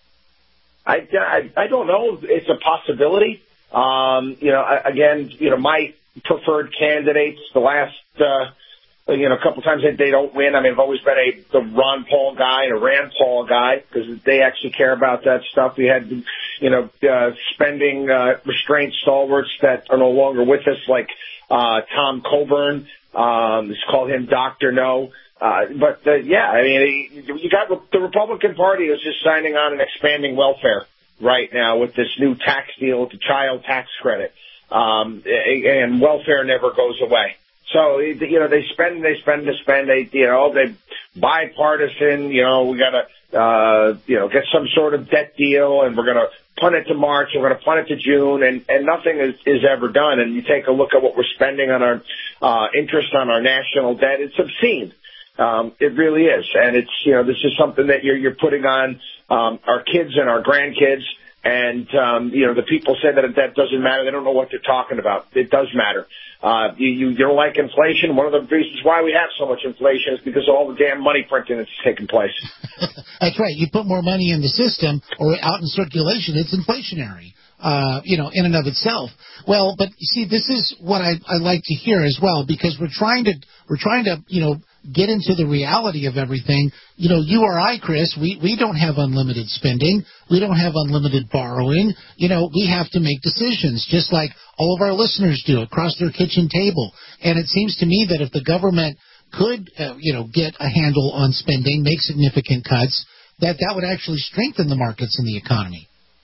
I, I, I don't know. It's a possibility. Um, you know, again, you know, my preferred candidates, the last. Uh, You know, a couple times they, they don't win. I mean, I've always been a the Ron Paul guy and a Rand Paul guy because they actually care about that stuff. We had, you know, uh, spending uh, restraint stalwarts that are no longer with us, like uh, Tom Coburn. Um, let's call him Doctor No. Uh, but, uh, yeah, I mean, you got the Republican Party is just signing on and expanding welfare right now with this new tax deal with the child tax credit. Um, and welfare never goes away. So, you know, they spend, they spend, they spend, they, you know, they bipartisan, you know, we got to, uh, you know, get some sort of debt deal and we're going to punt it to March and we're going to punt it to June and, and nothing is, is ever done. And you take a look at what we're spending on our, uh, interest on our national debt. It's obscene. Um, it really is. And it's, you know, this is something that you're, you're putting on, um, our kids and our grandkids. And, um, you know, the people say that that doesn't matter. They don't know what they're talking about. It does matter. Uh, you, you don't like inflation. One of the reasons why we have so much inflation is because of all the damn money printing that's taking place. That's right. You put more money in the system or out in circulation, it's inflationary, uh, you know, in and of itself. Well, but you see, this is what I, I like to hear as well, because we're trying to, we're trying to, you know, get into the reality of everything. You know, you or I, Chris, we, we don't have unlimited spending. We don't have unlimited borrowing. You know, we have to make decisions, just like all of our listeners do across their kitchen table. And it seems to me that if the government could, uh, you know, get a handle on spending, make significant cuts, that that would actually strengthen the markets and the economy.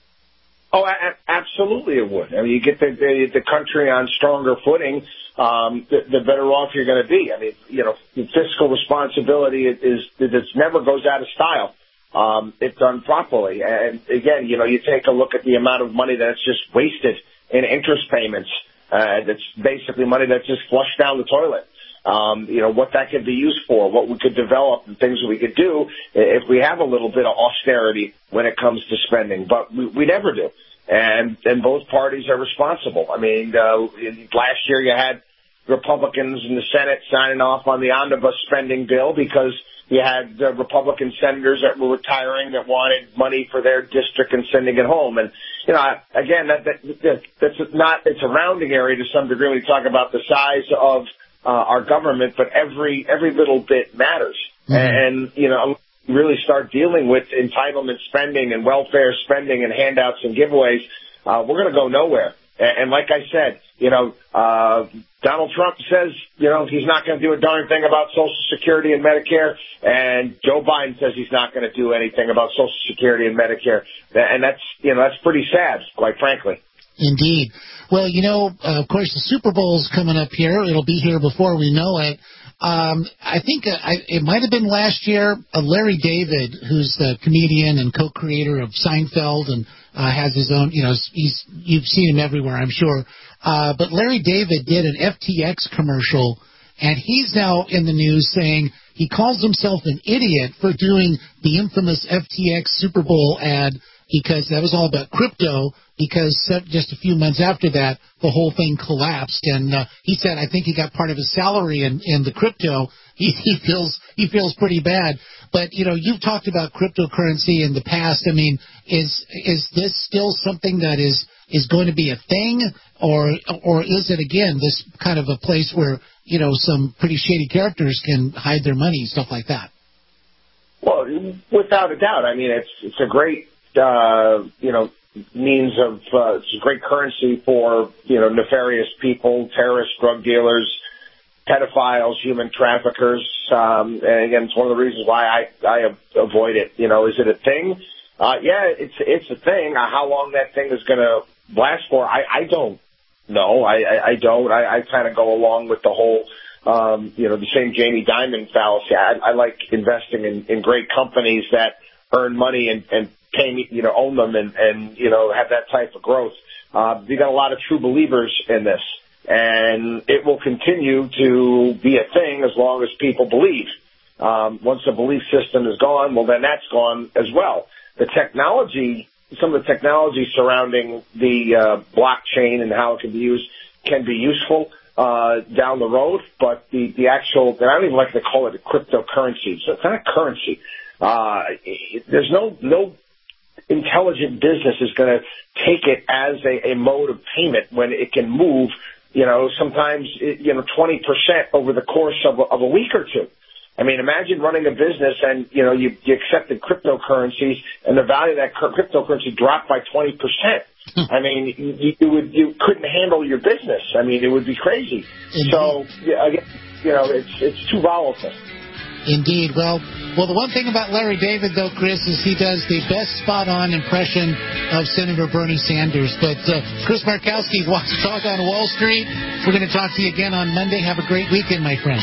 Oh, a- absolutely it would. I mean, you get the, the, the country on stronger footing, um, the, the better off you're going to be. I mean, you know, fiscal responsibility is, is, it never goes out of style. Um, if done properly. And again, you know, you take a look at the amount of money that's just wasted in interest payments. Uh, that's basically money that's just flushed down the toilet. Um, you know, what that could be used for, what we could develop and things that we could do if we have a little bit of austerity when it comes to spending. But we, we never do. And, and both parties are responsible. I mean, uh, last year you had Republicans in the Senate signing off on the omnibus spending bill because You had uh, Republican senators that were retiring that wanted money for their district and sending it home. And, you know, again, that, that, that that's not, it's a rounding area to some degree when we talk about the size of uh, our government, but every, every little bit matters. Mm-hmm. And, you know, really start dealing with entitlement spending and welfare spending and handouts and giveaways, uh, we're going to go nowhere. And, and like I said, you know, uh, Donald Trump says, you know, he's not going to do a darn thing about Social Security and Medicare, and Joe Biden says he's not going to do anything about Social Security and Medicare. And that's, you know, that's pretty sad, quite frankly. Indeed. Well, you know, uh, of course, the Super Bowl's coming up here. It'll be here before we know it. Um, I think uh, I, it might have been last year, uh, Larry David, who's the comedian and co-creator of Seinfeld and uh, has his own, you know, he's you've seen him everywhere, I'm sure. Uh, but Larry David did an F T X commercial, and he's now in the news saying he calls himself an idiot for doing the infamous F T X Super Bowl ad because that was all about crypto, because just a few months after that, the whole thing collapsed. And uh, he said, I think he got part of his salary in, in the crypto. He, he feels he feels pretty bad. But, you know, you've talked about cryptocurrency in the past. I mean, is is this still something that is is going to be a thing, or or is it, again, this kind of a place where, you know, some pretty shady characters can hide their money, stuff like that? Well, without a doubt. I mean, it's it's a great, uh, you know, means of, uh, it's a great currency for, you know, nefarious people, terrorists, drug dealers, pedophiles, human traffickers. Um, and again, it's one of the reasons why I, I avoid it. You know, is it a thing? Uh, yeah, it's, it's a thing. Uh, how long that thing is going to last for, I, I don't know. I, I, I don't. I, I kind of go along with the whole, um, you know, the same Jamie Dimon fallacy. I, I like investing in, in great companies that earn money and, and pay me, you know, own them and, and, you know, have that type of growth. Uh, we got a lot of true believers in this, and it will continue to be a thing as long as people believe. Um, once the belief system is gone, well, then that's gone as well. The technology, some of the technology surrounding the uh, blockchain and how it can be used can be useful uh, down the road, but the, the actual, and I don't even like to call it a cryptocurrency. So it's not a currency. Uh, it, there's no, no intelligent business is going to take it as a, a mode of payment when it can move, you know, sometimes, you know, twenty percent over the course of a, of a week or two. I mean, imagine running a business and, you know, you, you accepted cryptocurrencies and the value of that cryptocurrency dropped by twenty percent. I mean, you, you would, you couldn't handle your business. I mean, it would be crazy. Indeed. So, yeah, again, you know, it's, it's too volatile. Indeed. Well, well, the one thing about Larry David, though, Chris, is he does the best spot-on impression of Senator Bernie Sanders. But uh, Chris Markowski, Watch Talk on Wall Street. We're going to talk to you again on Monday. Have a great weekend, my friend.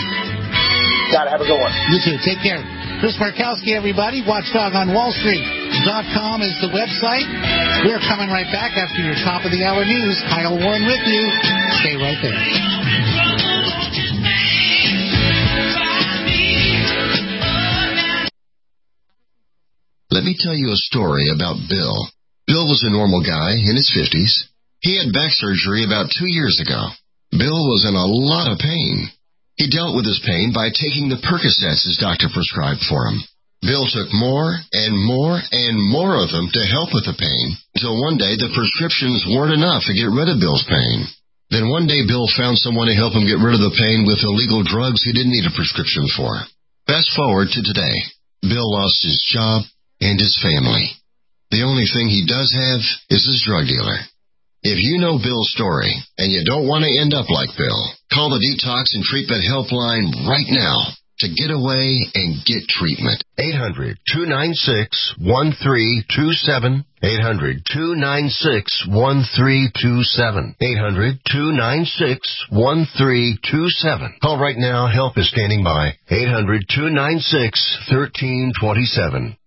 Got it. Have a good one. You too. Take care. Chris Markowski, everybody. Watchdog on Wall Street dot com is the website. We're coming right back after your top-of-the-hour news. Kyle Warren with you. Stay right there. Let me tell you a story about Bill. Bill was a normal guy in his fifties. He had back surgery about two years ago. Bill was in a lot of pain. He dealt with his pain by taking the Percocets his doctor prescribed for him. Bill took more and more and more of them to help with the pain, until one day the prescriptions weren't enough to get rid of Bill's pain. Then one day Bill found someone to help him get rid of the pain with illegal drugs he didn't need a prescription for. Fast forward to today. Bill lost his job and his family. The only thing he does have is his drug dealer. If you know Bill's story and you don't want to end up like Bill, call the Detox and Treatment Helpline right now to get away and get treatment. eight hundred, two nine six, one three two seven. eight hundred, two nine six, one three two seven. eight hundred, two nine six, one three two seven. Call right now. Help is standing by. eight hundred, two nine six, one three two seven.